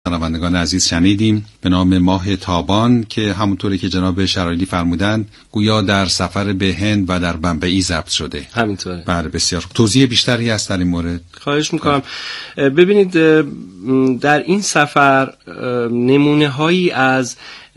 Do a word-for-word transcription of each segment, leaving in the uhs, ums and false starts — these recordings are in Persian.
شنوندگان عزیز شنیدیم به نام ماه تابان که همونطوری که جناب شرایلی فرمودند گویا در سفر به هند و در بمبئی ضبط شده. همینطوره. بله بسیار. توضیح بیشتری هست در این مورد؟ خواهش میکنم. ببینید در این سفر نمونه هایی از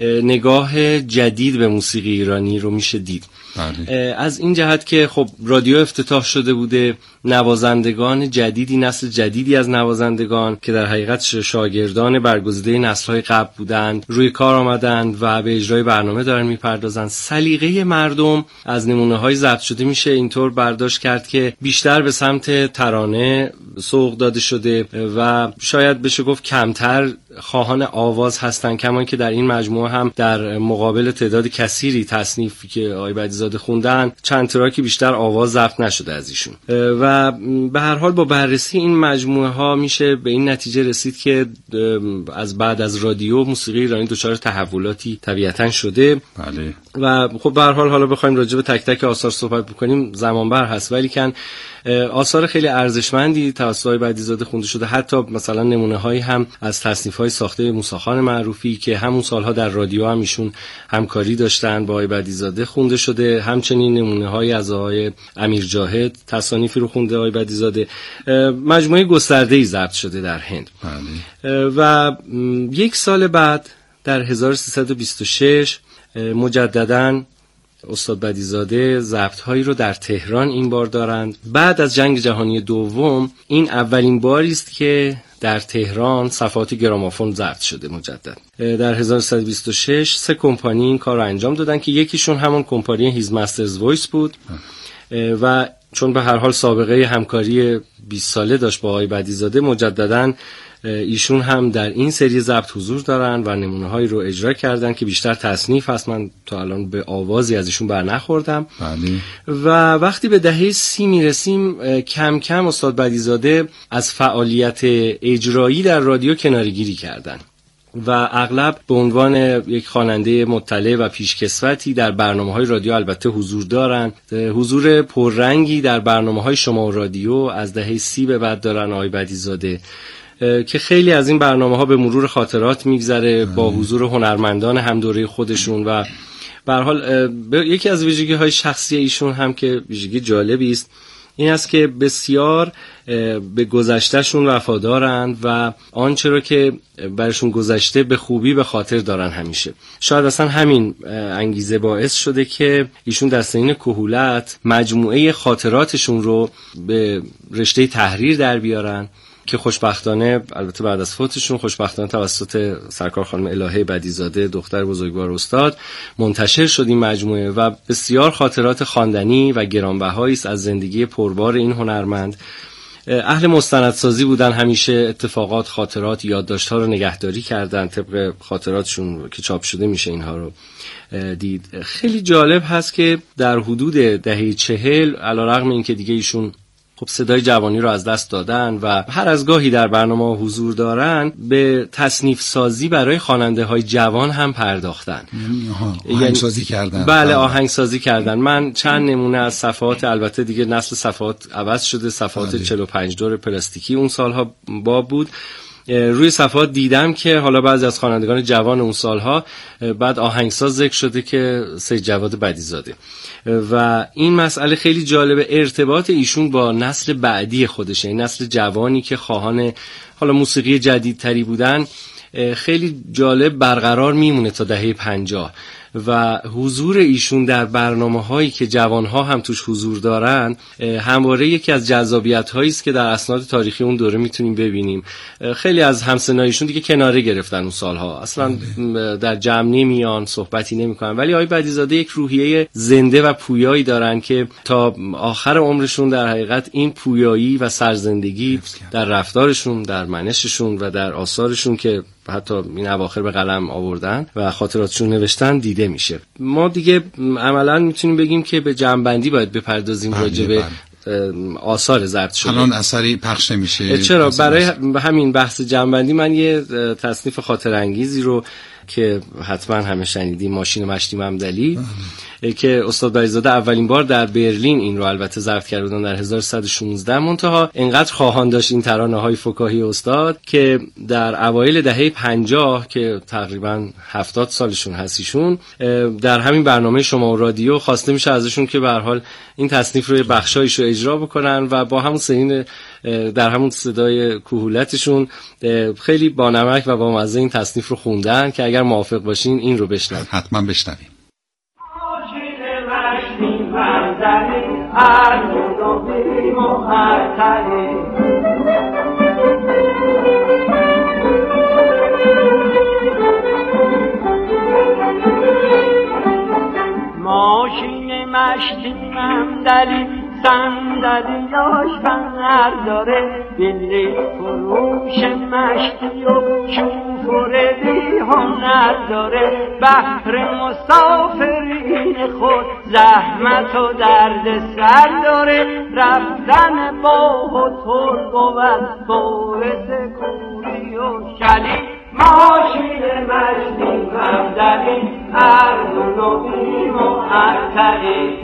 نگاه جدید به موسیقی ایرانی رو میشه دید. بله. از این جهت که خب رادیو افتتاح شده بوده، نوازندگان جدیدی، نسل جدیدی از نوازندگان که در حقیقت شاگردان برگزیده نسل‌های قبل بودند روی کار آمدند و به اجرای برنامه دارن میپردازند. سلیقه مردم از نمونه‌های ضبط شده میشه اینطور برداشت کرد که بیشتر به سمت ترانه سوق داده شده و شاید بشه گفت کمتر خواهان آواز هستند، کما که در این مجموعه هم در مقابل تعداد کثیری تصنیفی که آقای بدیع‌زاده خوندن چند تراکی بیشتر آواز ضبط نشده از ایشون. و به هر حال با بررسی این مجموعه ها میشه به این نتیجه رسید که از بعد از رادیو موسیقی ایرانی دچار تحولاتی طبیعتاً شده. بله. و خب به هر حال حالا بخوایم راجع به تک تک آثار صحبت بکنیم زمان بر هست، ولی کن آثار خیلی ارزشمندی توسط آقای بدیع‌زاده خونده شده. حتی مثلا نمونه هایی هم از تصنیف های ساخته موسی خان معروفی که همون سالها در رادیو هم ایشون همکاری داشتن با آقای بدیع‌زاده خونده شده. همچنین نمونه هایی از آقای امیر جاهد تصانیفی رو خونده آقای بدیع‌زاده. مجموعه گسترده‌ای ضبط شده در هند. بله. و یک سال بعد در هزار و سیصد و بیست و شش مجدداً استاد بدیع‌زاده ضبط‌هایی رو در تهران این بار دارند. بعد از جنگ جهانی دوم این اولین باری است که در تهران صفحات گرامافون ضبط شده مجدد. در هزار و سیصد و بیست و شش سه کمپانی این کار رو انجام دادن که یکیشون همون کمپانی هیز مسترز وایس بود و چون به هر حال سابقه همکاری بیست ساله داشت با آقای بدیع‌زاده، مجدداً ایشون هم در این سری ضبط حضور دارن و نمونه‌هایی رو اجرا کردن که بیشتر تصنیف هست. من تا الان به آوازی از ایشون بر نخوردم. بله. و وقتی به دهه سی میرسیم کم کم استاد بدیع‌زاده از فعالیت اجرایی در رادیو کناره‌گیری کردن و اغلب به عنوان یک خواننده مطلع و پیشکسوتی در برنامه‌های رادیو البته حضور دارن. حضور پررنگی در برنامه‌های شما و رادیو از دهه سی به بعد دارن آقای بدیع‌زاده که خیلی از این برنامه‌ها به مرور خاطرات میگذره با حضور هنرمندان هم دوره خودشون و به هر حال یکی از ویژگی‌های شخصی ایشون هم که ویژگی جالبی است این است که بسیار به گذشتهشون وفادارند و آنچه رو که برشون گذشته به خوبی به خاطر دارن همیشه. شاید اصلا همین انگیزه باعث شده که ایشون در سنین کهولت مجموعه خاطراتشون رو به رشته تحریر در بیارن که خوشبختانه البته بعد از فوتشون خوشبختانه توسط سرکار خانم الهه بدیع‌زاده دختر بزرگوار استاد منتشر شد این مجموعه و بسیار خاطرات خواندنی و گرانبهایی است از زندگی پربار این هنرمند. اهل مستندسازی بودن، همیشه اتفاقات، خاطرات، یادداشت‌ها رو نگهداری کردن طبق خاطراتشون که چاپ شده میشه اینها رو دید. خیلی جالب هست که در حدود دهه چهل علیرغم اینکه دیگه ایشون خب صدای جوانی رو از دست دادن و هر از گاهی در برنامه حضور دارن، به تصنیف سازی برای خواننده های جوان هم پرداختن. آهنگسازی کردن. بله آهنگسازی کردن. من چند نمونه از صفحات، البته دیگه نسل صفحات عوض شده، صفحات چهل و پنج دور پلاستیکی اون سالها باب بود، روی صفحات دیدم که حالا بعضی از خوانندگان جوان اون سالها بعد آهنگساز ذکر شده که سید جواد بدیع‌زاده و این مسئله خیلی جالبه. ارتباط ایشون با نسل بعدی خودشه، این نسل جوانی که خواهان حالا موسیقی جدیدتری بودن خیلی جالب برقرار میمونه تا دهه پنجاه و حضور ایشون در برنامه‌هایی که جوان‌ها هم توش حضور دارن همواره یکی از جذابیت‌هایی است که در اسناد تاریخی اون دوره میتونیم ببینیم. خیلی از همسنایشون دیگه کناره گرفتن اون سالها، اصلا در جمع نمیان، صحبتی نمی‌کنن، ولی آقای بدیع‌زاده یک روحیه زنده و پویایی دارن که تا آخر عمرشون در حقیقت این پویایی و سرزندگی در رفتارشون، در منششون و در آثارشون که حتی این اواخر به قلم آوردن و خاطراتشون نوشتن دیده میشه. ما دیگه عملاً میتونیم بگیم که به جمع‌بندی باید بپردازیم راجع به آثار ضبط شده. الان اثری پخش نمیشه. چرا؟ برای همین بحث جمع‌بندی من یه تصنیف خاطر انگیزی رو که حتما همه شنیدیم، ماشین مشتی ممدلی که استاد بریزاده اولین بار در برلین این رو البته ضبط کرده بودن در هزار و سیصد و شانزده. منتها اینقدر خواهان داشت این ترانه‌های فکاهی استاد که در اوایل دهه پنجاه که تقریبا هفتاد سالشون هستیشون، در همین برنامه شما و رادیو خواسته میشه ازشون که به هر حال این تصنیف رو بخشایش رو اجرا بکنن و با همون سنین در همون صدای کهولتشون خیلی با نمک و با مزه این تصنیف رو خوندن که اگر موافق باشین این رو بشنویم. حتما بشنویم. ماشین مشتی ممدلی صندلیاش فنر داره، بلیط فروش مشتی و شوفوردی هنر داره. بحر مسافرین خود زحمت و درد سر داره، رفتن با هتل بود باعث کوری و شلی. ماشین مشتی ممدلی ارزون و بی معطلی.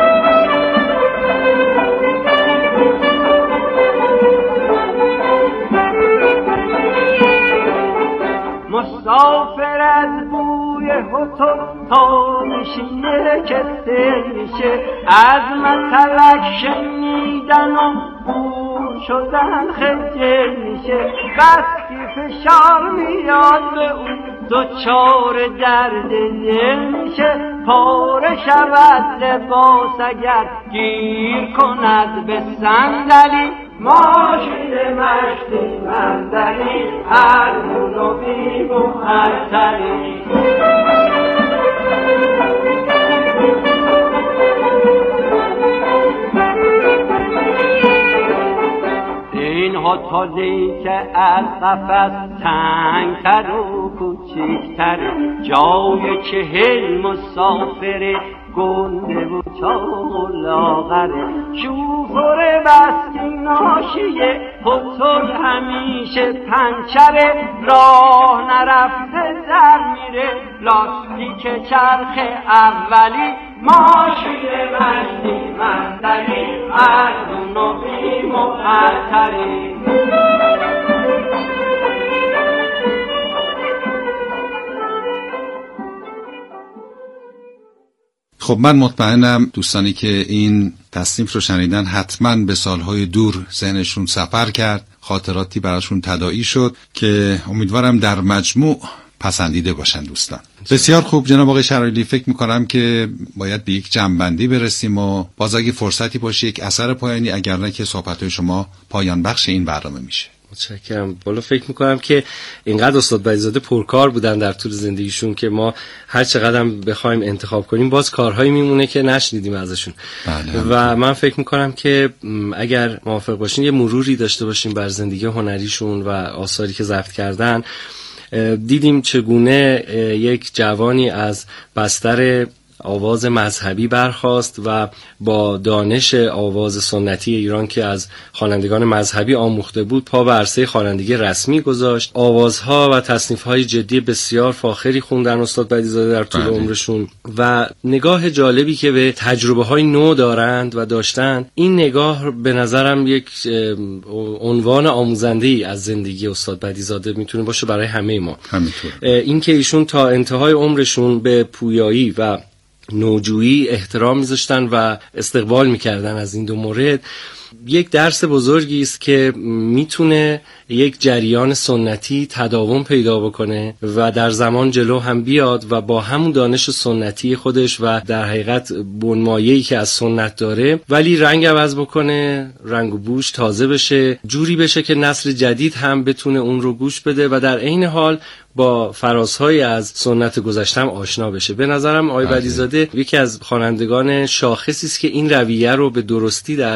مسافر از بوی هتل تا میشینه که سر میشه، از مطلق شنیدن و بور شدن خجل میشه. بس که فشار میاد به اون دوچار درد دل میشه، پاره شود لباس اگر گیر کند به صندلی. ماشین مشتی ممدلی ارزون و بی معطلی. این هتلی که از قفس تنگتر و کوچیکتر، جای چهل مسافر گنده و چاق و لاغره. شوفر بسکی ناشیه هتل همیشه پنچره، راه نرفته در میره لاستیک چرخ اولی. ماشین مشتی ممدلی ارزون و بی معطلی. خب من مطمئنم دوستانی که این تصنیف رو شنیدن حتما به سالهای دور ذهنشون سفر کرد، خاطراتی براشون تداعی شد که امیدوارم در مجموع پسندیده باشن دوستان. بسیار خوب جناب آقای شرایلی، فکر میکنم که باید به یک جمع‌بندی برسیم و باز اگه فرصتی باشه یک اثر پایانی، اگر نه که صحبت‌های شما پایان بخش این برنامه میشه. متشکرم. بالا فکر میکنم که اینقدر استاد بریزاده پرکار بودن در طول زندگیشون که ما هر چقدر بخوایم انتخاب کنیم باز کارهایی میمونه که نشنیدیم ازشون. بله. و من فکر میکنم که اگر موافق باشین یه مروری داشته باشیم بر زندگی هنریشون و آثاری که ضبط کردن. دیدیم چگونه یک جوانی از بستر آواز مذهبی برخاست و با دانش آواز سنتی ایران که از خوانندگان مذهبی آموخته بود پا به عرصه خوانندگی رسمی گذاشت. آوازها و تصنیف‌های جدی بسیار فاخری خوندن استاد بریزاده در طول عمرشون و نگاه جالبی که به تجربه‌های نو دارند و داشتن. این نگاه به نظرم یک عنوان آموزنده‌ای از زندگی استاد بریزاده میتونه باشه برای همه ما. همینطور. این که ایشون تا انتهای عمرشون به پویایی و نوجویی احترام میذاشتن و استقبال میکردن از این دو مورد، یک درس بزرگی است که میتونه یک جریان سنتی تداوم پیدا بکنه و در زمان جلو هم بیاد و با همون دانش سنتی خودش و در حقیقت بنمایه‌ای که از سنت داره ولی رنگ عوض بکنه، رنگ و بوش تازه بشه، جوری بشه که نسل جدید هم بتونه اون رو گوش بده و در عین حال با فرازهای از سنت گذشته هم آشنا بشه. به نظرم آقای بریزاده یکی از خوانندگان شاخصی است که این رویه رو به درستی در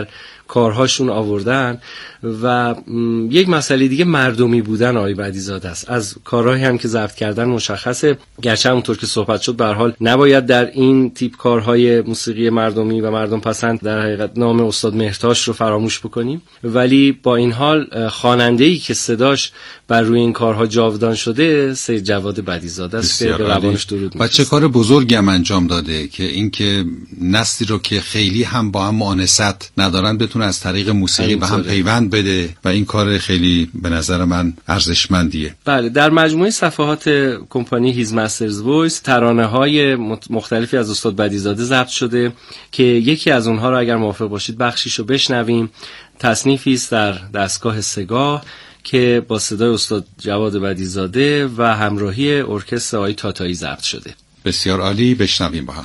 کارهاشون آوردن. و یک مسئله دیگه مردمی بودن آقای بدیزاده است. از کارهایی هم که ضبط کردن مشخصه، گرچه اونطور که صحبت شد به هر حال نباید در این تیپ کارهای موسیقی مردمی و مردم پسند در حقیقت نام استاد مهرتاش رو فراموش بکنیم، ولی با این حال خواننده‌ای که صداش بر روی این کارها جاودان شده سید جواد بدیزاده است که به روانش درود می‌فرستیم. و چه کار بزرگی هم انجام داده که اینکه نسلی رو که خیلی هم با هم مؤانست ندارن بتونه از طریق موسیقی به هم پیوند بده و این کار خیلی به نظر من ارزشمندیه. بله، در مجموعه صفحات کمپانی هیز مسترز وایس ترانه‌های مختلفی از استاد بدیزاده ضبط شده که یکی از اونها رو اگر موافق باشید بخشیشو بشنویم. تصنیفی است در دستگاه سگاه که با صدای استاد جواد بدیزاده و همراهی ارکستر آقای تاتایی ضبط شده. بسیار عالی، بشنویم با هم.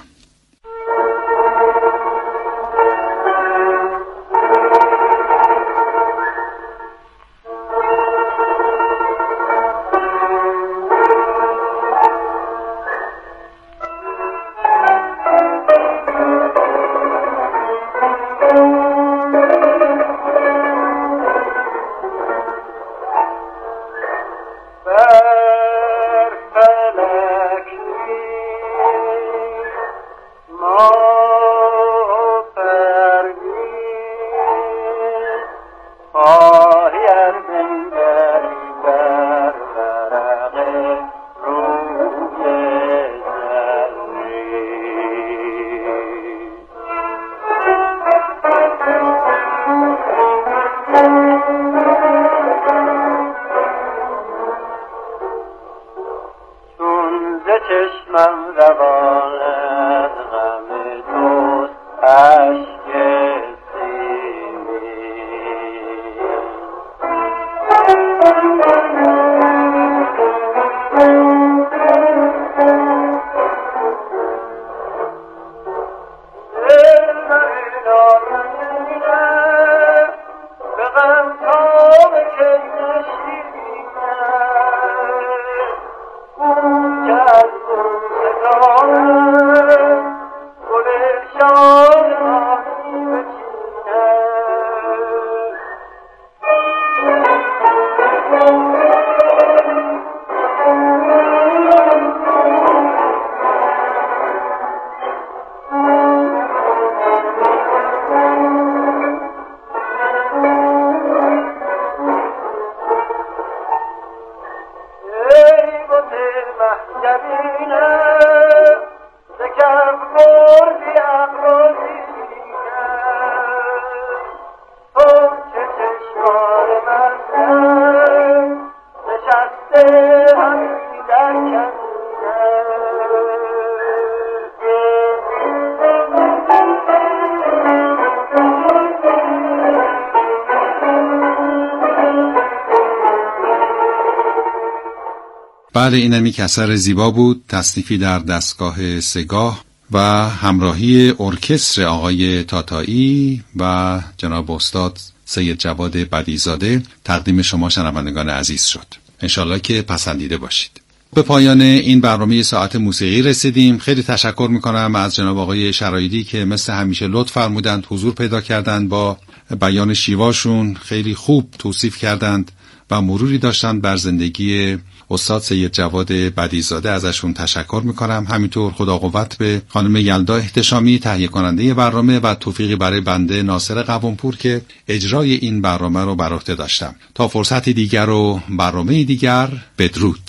بله، اینم یک اثر زیبا بود، تصنیفی در دستگاه سگاه و همراهی ارکستر آقای تاتایی و جناب استاد سید جواد بدیزاده تقدیم شما شنوندگان عزیز شد. انشالله که پسندیده باشید. به پایان این برنامه ساعت موسیقی رسیدیم. خیلی تشکر میکنم از جناب آقای شرایدی که مثل همیشه لطف فرمودند، حضور پیدا کردند، با بیان شیواشون خیلی خوب توصیف کردند و مروری داشتند بر زندگی استاد سید جواد بدیزاده. ازشون تشکر میکنم. همینطور خدا قوت به خانم یلدا احتشامی تهیه کننده برنامه و توفیقی برای بنده ناصر قوامپور که اجرای این برنامه رو بر عهده داشتم. تا فرصتی دیگر و برنامه دیگر، بدرود.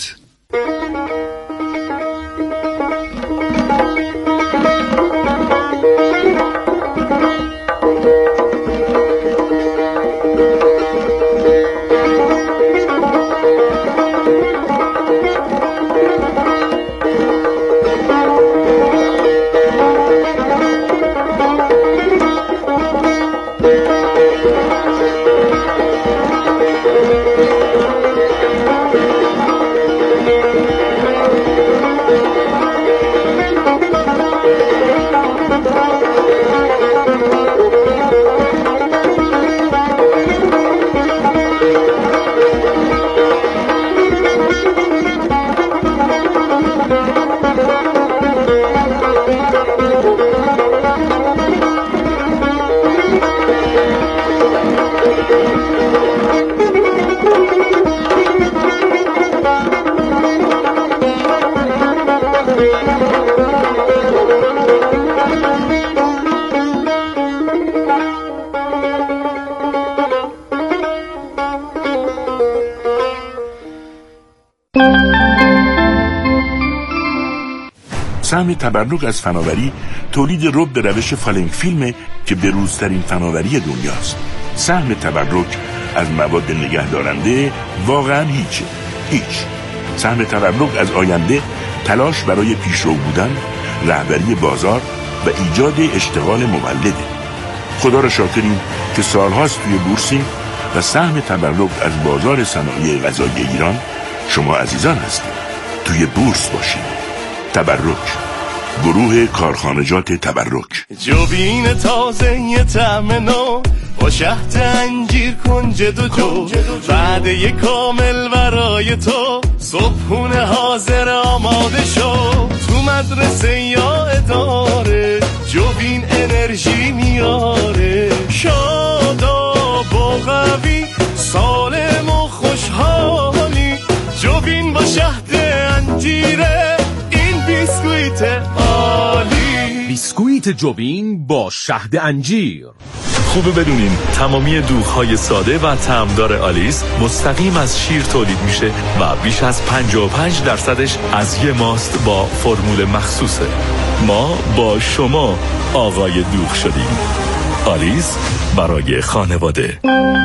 سهم تبرک از فناوری تولید رب به روش فالنگ فیلم که بروزترین فناوری دنیاست. سهم تبرک از مواد نگهدارنده واقعا هیچه، هیچ. سهم تبرک از آینده تلاش برای پیشرو بودن، رهبری بازار و ایجاد اشتغال مولده. خدا را شاکریم که سالهاست توی بورسیم و سهم تبرک از بازار صنایع غذایی ایران شما عزیزان هستید. توی بورس باشید. تبرک، گروه کارخانجات تبرک. جوبین تازه یه طعم نو با شهد انجیر کنجد و جو، وعده کامل برای تو، صبحونه حاضر آماده شو. تو مدرسه یا اداره جوبین انرژی میاره، شاداب و قوی، سالم و خوشحالی. جوبین با شهد انجیره، بیسکویت عالی. بیسکویت جوبین با شهد انجیر. خوبه بدونین تمامی دوغ‌های ساده و طعمدار آلیس مستقیم از شیر تولید میشه و بیش از پنجاه و پنج درصدش از یه ماست با فرمول مخصوصه. ما با شما آقای دوغ شدیم. آلیس برای خانواده.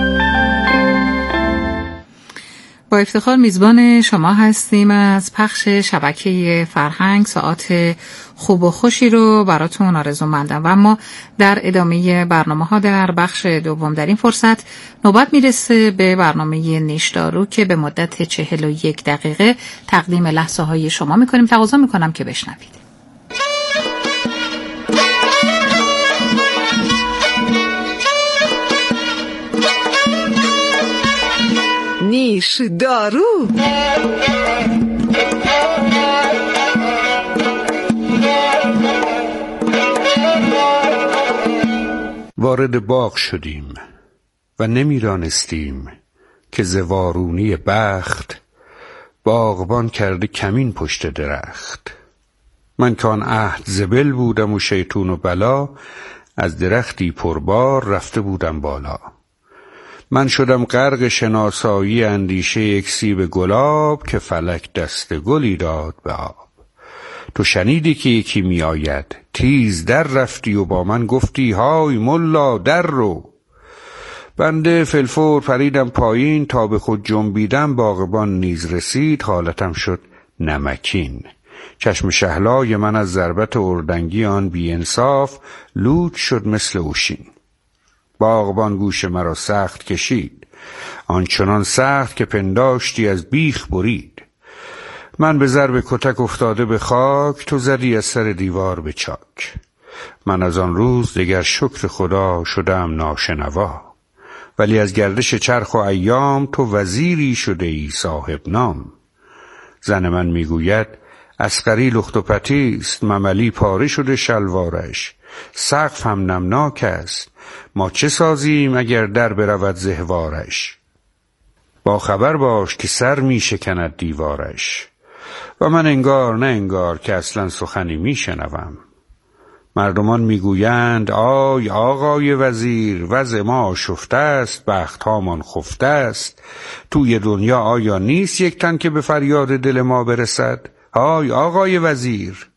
با افتخار میزبان شما هستیم. از پخش شبکه فرهنگ ساعت خوب و خوشی رو براتون آرزومندم و اما در ادامه برنامه ها در بخش دوم در این فرصت نوبت میرسه به برنامه نیشدارو که به مدت چهل و یک دقیقه تقدیم لحظه های شما میکنیم. تقاضا میکنم که بشنوید. نیش دارو. وارد باغ شدیم و نمیدانستیم که ز وارونی بخت باغبان کرده کمین پشت درخت. من که آن عهد زبل بودم و شیطون و بلا، از درختی پربار رفته بودم بالا. من شدم غرق شناسایی اندیشه یک سیب گلاب، که فلک دست گلی داد به آب. تو شنیدی که یکی می آید، تیز در رفتی و با من گفتی های ملا در رو. بنده فلفور پریدم پایین، تا به خود جنبیدم باغبان نیز رسید، حالتم شد نمکین. چشم شهلای من از ضربت اردنگی آن بی انصاف لوچ شد مثل اوشین. باغبان گوش مرا سخت کشید، آنچنان سخت که پنداشتی از بیخ برید. من به ضرب کتک افتاده به خاک، تو زدی از سر دیوار به چاک. من از آن روز دگر شکر خدا شدم ناشنوا، ولی از گردش چرخ و ایام تو وزیری شده ای صاحب نام. زن من میگوید عسکری لخت و پتیست، مملی پاره شده شلوارش. سقف هم نمناک است، ما چه سازیم اگر در برود زهوارش. با خبر باش که سر می شکند دیوارش. و من انگار نه انگار که اصلا سخنی می شنوم. مردمان می گویند آی آقای وزیر، وضع ما آشفته است، بخت هامان خفته است. توی دنیا آیا نیست یک تن که به فریاد دل ما برسد؟ آی آقای وزیر.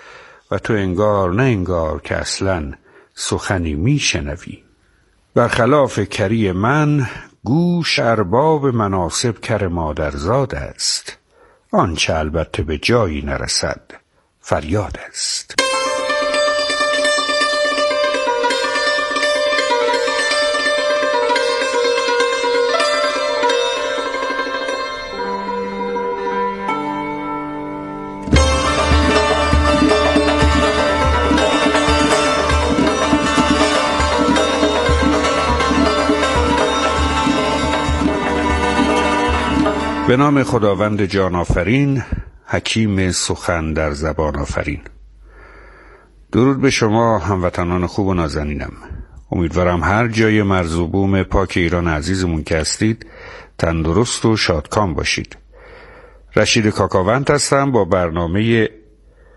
و تو انگار نه انگار که اصلا سخنی می شنوی. برخلاف کری من، گوش ارباب مناصب کر مادرزاد است. آنچه البته به جایی نرسد فریاد است. به نام خداوند جان آفرین، حکیم سخن در زبان آفرین. درود به شما هموطنان خوب و نازنینم. امیدوارم هر جای مرز و بوم پاک ایران عزیزمون که هستید تندرست و شادکام باشید. رشید کاکاوند هستم با برنامه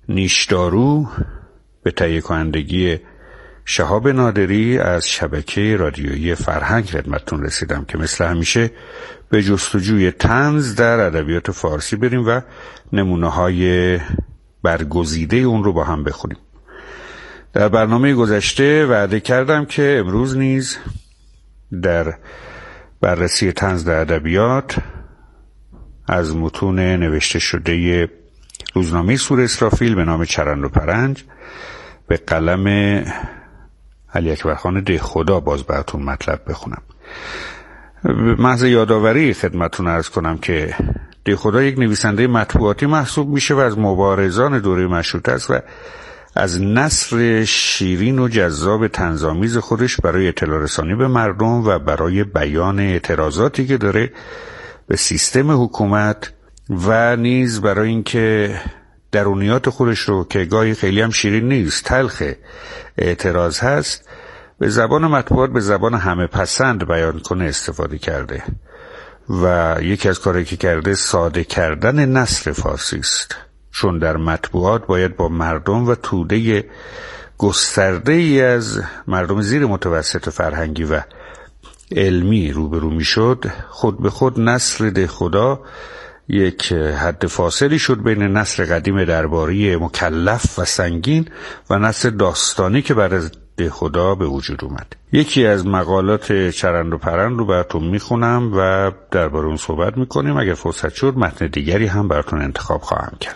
نیشدارو به تهیه کنندگی شهاب نادری از شبکه رادیویی فرهنگ خدمتتون رسیدم که مثل همیشه به جستجوی طنز در ادبیات فارسی بریم و نمونه‌های برگزیده اون رو با هم بخونیم. در برنامه گذشته وعده کردم که امروز نیز در بررسی طنز در ادبیات از متون نوشته شده روزنامه سور اسرافیل به نام چرند و پرنج به قلم علی اکبرخان دهخدا باز براتون مطلب بخونم. محض یادآوری خدمتتون عرض کنم که دهخدا یک نویسنده مطبوعاتی محسوب میشه و از مبارزان دوره مشروطه است و از نثر شیرین و جذاب طنزآمیز خودش برای اطلاع رسانی به مردم و برای بیان اعتراضاتی که داره به سیستم حکومت و نیز برای اینکه درونیات خودش رو که گاهی خیلی هم شیرین نیست، تلخ اعتراض هست، به زبان مطبوعات به زبان همه پسند بیان کنه استفاده کرده و یکی از کاری که کرده ساده کردن نثر فارسی است، چون در مطبوعات باید با مردم و توده گسترده ای از مردم زیر متوسط فرهنگی و علمی روبرو می شد. خود به خود نثر دهخدا یک حد فاصلی شد بین نثر قدیم درباری مکلف و سنگین و نثر داستانی که بعد از دهخدا به وجود اومد. یکی از مقالات چرند و پرند رو براتون میخونم و درباره اون صحبت میکنیم. اگر فرصت شد متن دیگری هم براتون انتخاب خواهم کرد.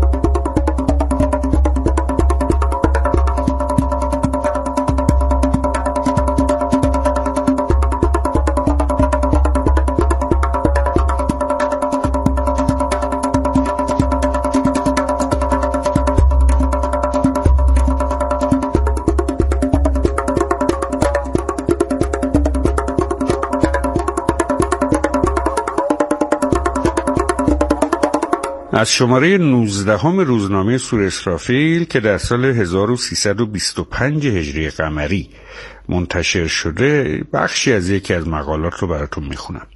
از شماره نوزدهم روزنامه سور اسرافیل که در سال هزار و سیصد و بیست و پنج هجری قمری منتشر شده بخشی از یکی از مقالات رو براتون میخونم.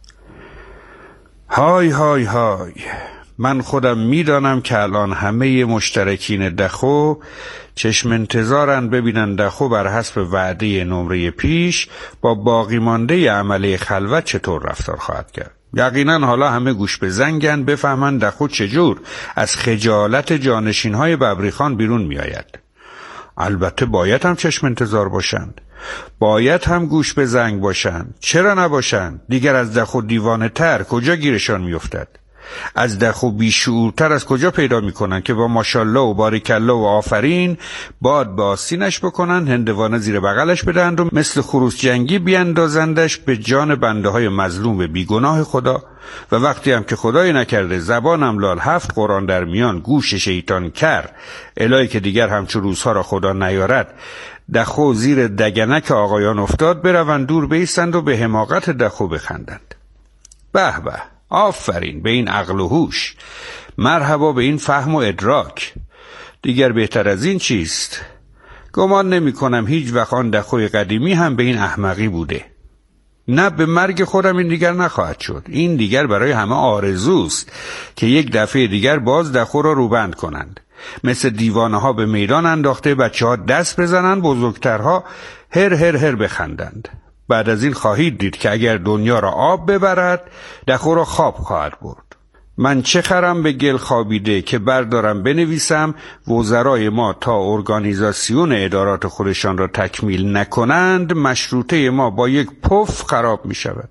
های های های، من خودم میدانم که الان همه مشترکین دخو چشم انتظارن ببینن دخو بر حسب وعده نمره پیش با باقی مانده عمله خلوت چطور رفتار خواهد کرد. یقینا حالا همه گوش به زنگن بفهمن دخو چجور از خجالت جانشینهای ببریخان بیرون می آید. البته باید هم چشم انتظار باشند، باید هم گوش به زنگ باشند. چرا نباشند؟ دیگر از دخو دیوانه تر کجا گیرشان می افتد؟ از دخو بیشعورتر از کجا پیدا می کنن که با ماشالله و باریکالله و آفرین باد به آستینش بکنن، هندوانه زیر بغلش بدند و مثل خروس جنگی بیندازندش به جان بنده های مظلوم بیگناه خدا. و وقتی هم که خدای نکرده زبانم لال هفت قرآن در میان گوش شیطان کر الهی که دیگر همچو روزها را خدا نیارد دخو زیر دگنک آقایان افتاد بروند دور بیستند و به حماقت دخو بخندند. به به، آفرین به این عقل و هوش، مرحبا به این فهم و ادراک. دیگر بهتر از این چیست؟ گمان نمی کنم هیچ وقت آن دخوی قدیمی هم به این احمقی بوده. نه، به مرگ خودم این دیگر نخواهد شد. این دیگر برای همه آرزوست که یک دفعه دیگر باز دخو را روبند کنند. مثل دیوانه ها به میدان انداخته بچه ها دست بزنند، بزرگترها هر هر هر بخندند. بعد از این خواهید دید که اگر دنیا را آب ببرد دخو را خواب خواهد برد. من چه خرم به گل خوابیده که بردارم بنویسم وزرای ما تا ارگانیزاسیون ادارات خودشان را تکمیل نکنند مشروطه ما با یک پف خراب می شود.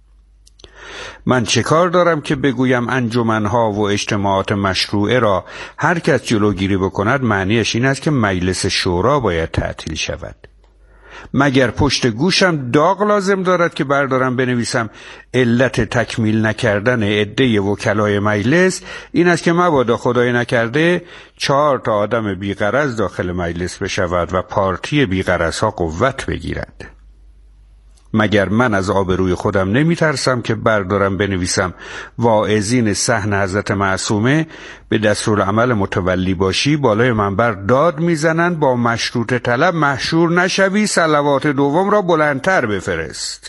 من چه کار دارم که بگویم انجمنها و اجتماعات مشروعه را هر کس جلوگیری بکند معنیش این است که مجلس شورا باید تعطیل شود. مگر پشت گوشم داغ لازم دارد که بردارم بنویسم علت تکمیل نکردن عده وکلای مجلس این است که مبادا خدای نکرده چهار تا آدم بیغرض داخل مجلس بشود و پارتی بیغرض ها قوت بگیرد. مگر من از آبروی خودم نمی ترسم که بردارم بنویسم واعظین صحن حضرت معصومه به دستورالعمل متولی باشی بالای منبر داد میزنند با مشروط طلب محشور نشوی، صلوات دوم را بلندتر بفرست.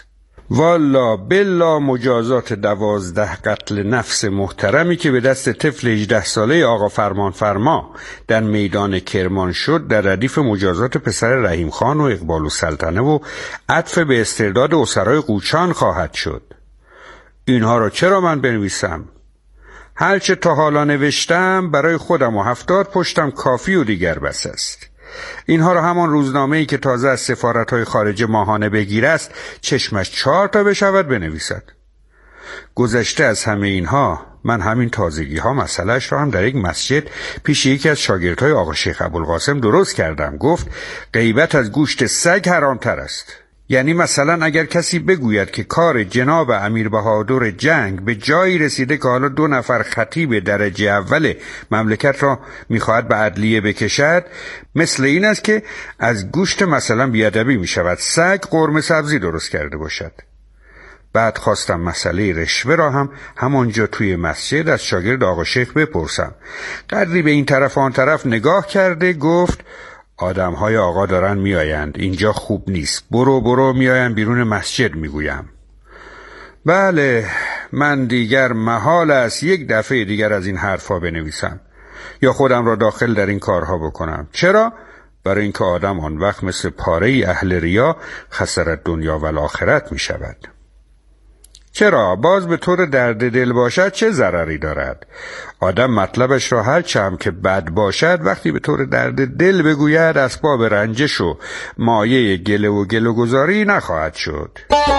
والا بلا مجازات دوازده قتل نفس محترمی که به دست طفل هجده ساله آقا فرمان فرما در میدان کرمان شد در ردیف مجازات پسر رحیم خان و اقبال السلطنه و عطف به استرداد اسرای قوچان خواهد شد. اینها را چرا من بنویسم؟ هرچه تا حالا نوشتم برای خودم و هفتاد پشتم کافی و دیگر بس است. اینها را همان روزنامه‌ای که تازه از سفارت‌های خارجه ماهانه بگیر است چشمش چهار تا بشود بنویسد. گذشته از همه اینها من همین تازگی ها مسئلهش را هم در یک مسجد پیش یکی از شاگردهای آقا شیخ ابوالقاسم درست کردم. گفت غیبت از گوشت سگ حرامتر است. یعنی مثلا اگر کسی بگوید که کار جناب امیر بهادر جنگ به جایی رسیده که حالا دو نفر خطیب درجه اول مملکت را میخواهد به عدلیه بکشد، مثل این است که از گوشت مثلا بیادبی میشود سگ قرمه سبزی درست کرده باشد. بعد خواستم مسئله رشوه را هم همانجا توی مسجد از شاگرد آقا شیخ بپرسم. قدری به این طرف آن طرف نگاه کرده گفت آدم‌های آقا دارن میآیند، اینجا خوب نیست، برو برو میآیند بیرون مسجد میگویم. بله، من دیگر محال است یک دفعه دیگر از این حرفا بنویسم یا خودم را داخل در این کارها بکنم. چرا؟ برای اینکه آدم آن وقت مثل پاره اهل ریا خسارت دنیا و آخرت می شود. چرا؟ باز به طور درد دل باشد چه ضرری دارد؟ آدم مطلبش را هر چم که بد باشد وقتی به طور درد دل بگوید اسباب رنجش و مایه گله و گله گذاری نخواهد شد.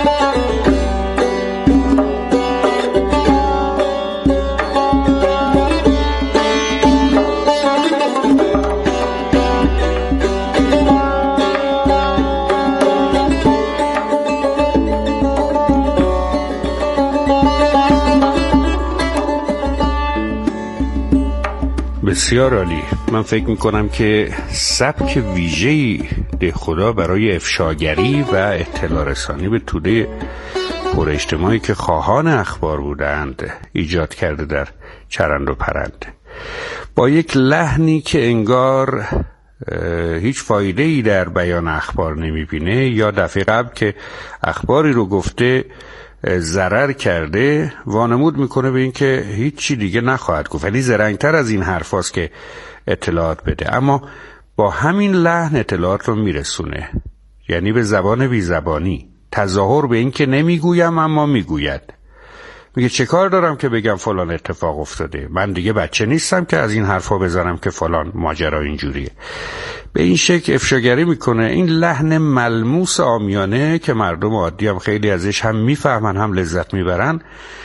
بسیار عالی. من فکر میکنم که سبک ویژه‌ای ده خدا برای افشاگری و اطلاع رسانی به توده پر اجتماعی که خواهان اخبار بودند ایجاد کرده در چرند و پرند، با یک لحنی که انگار هیچ فایده‌ای در بیان اخبار نمیبینه یا دفعه قبل که اخباری رو گفته ضرر کرده وانمود میکنه به این که هیچی دیگه نخواهد گفت. ولی زرنگتر از این حرفاست که اطلاعات بده، اما با همین لحن اطلاعات رو میرسونه، یعنی به زبان بی زبانی، تظاهر به این که نمیگویم اما میگوید. میگه چه کار دارم که بگم فلان اتفاق افتاده، من دیگه بچه نیستم که از این حرفا بزنم که فلان ماجرا اینجوریه. به این شکل افشاگری میکنه. این لحن ملموس عامیانه که مردم عادی هم خیلی ازش هم میفهمن هم لذت میبرن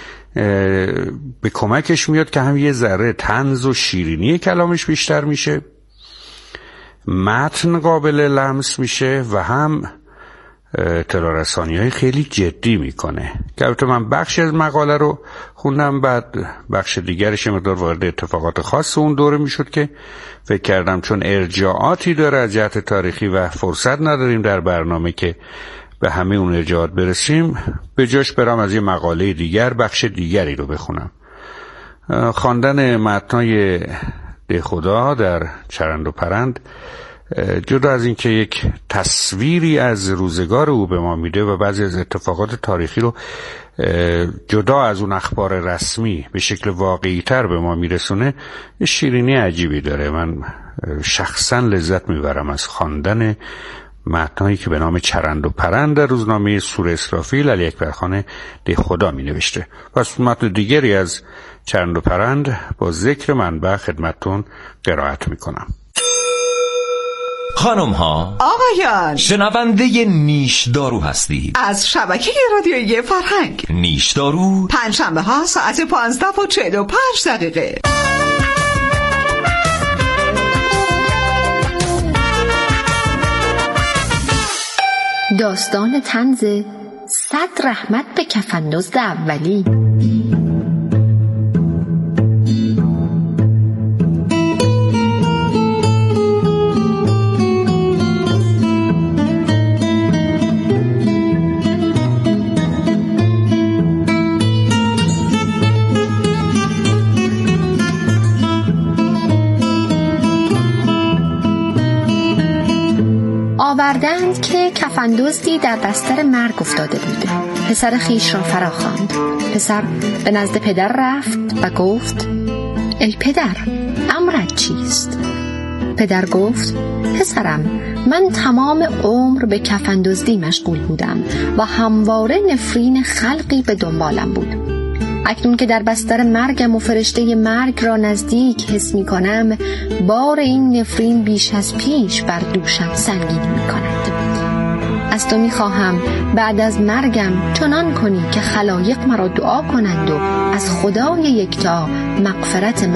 به کمکش میاد که هم یه ذره طنز و شیرینی کلامش بیشتر میشه، متن قابل لمس میشه و هم اطلاع رسانی های خیلی جدی میکنه. که البته من بخش از مقاله رو خوندم، بعد بخش دیگرش مقدار وارد اتفاقات خاص اون دوره میشد که فکر کردم چون ارجاعاتی داره از جهت تاریخی و فرصت نداریم در برنامه که به همه اون ارجاعات برسیم، به جاش برام از یه مقاله دیگر بخش دیگری رو بخونم. خواندن متنای ده خدا در چرند و پرند جدا از این که یک تصویری از روزگار او به ما میده و بعضی از اتفاقات تاریخی رو جدا از اون اخبار رسمی به شکل واقعی تر به ما میرسونه، یه شیرینی عجیبی داره. من شخصا لذت میبرم از خواندن متنایی که به نام چرند و پرند در روزنامه سور اسرافیل علی اکبرخان ده خدا می نوشته. پس متن دیگری از چرند و پرند با ذکر منبع خدمتتون قرائت میکنم. خانم ها، آقایان، شنونده نیش دارو هستید از شبکه رادیویی فرهنگ. نیش دارو پنجشنبه ها ساعت پانزده و چهل و پنج دقیقه. داستان طنز صد رحمت به کفندزد اولی. آوردند که کفندزدی در بستر مرگ افتاده بود. پسر خیش را فراخواند. پسر به نزد پدر رفت و گفت ای پدر، امرت چیست؟ پدر گفت پسرم، من تمام عمر به کفن دزدی مشغول بودم و همواره نفرین خلقی به دنبالم بود. اکنون که در بستر مرگم و فرشته مرگ را نزدیک حس می کنم، بار این نفرین بیش از پیش بر دوشم سنگین می کند. از تو می خواهم بعد از مرگم چنان کنی که خلایق مرا دعا کنند و از خدای یکتا مغفرت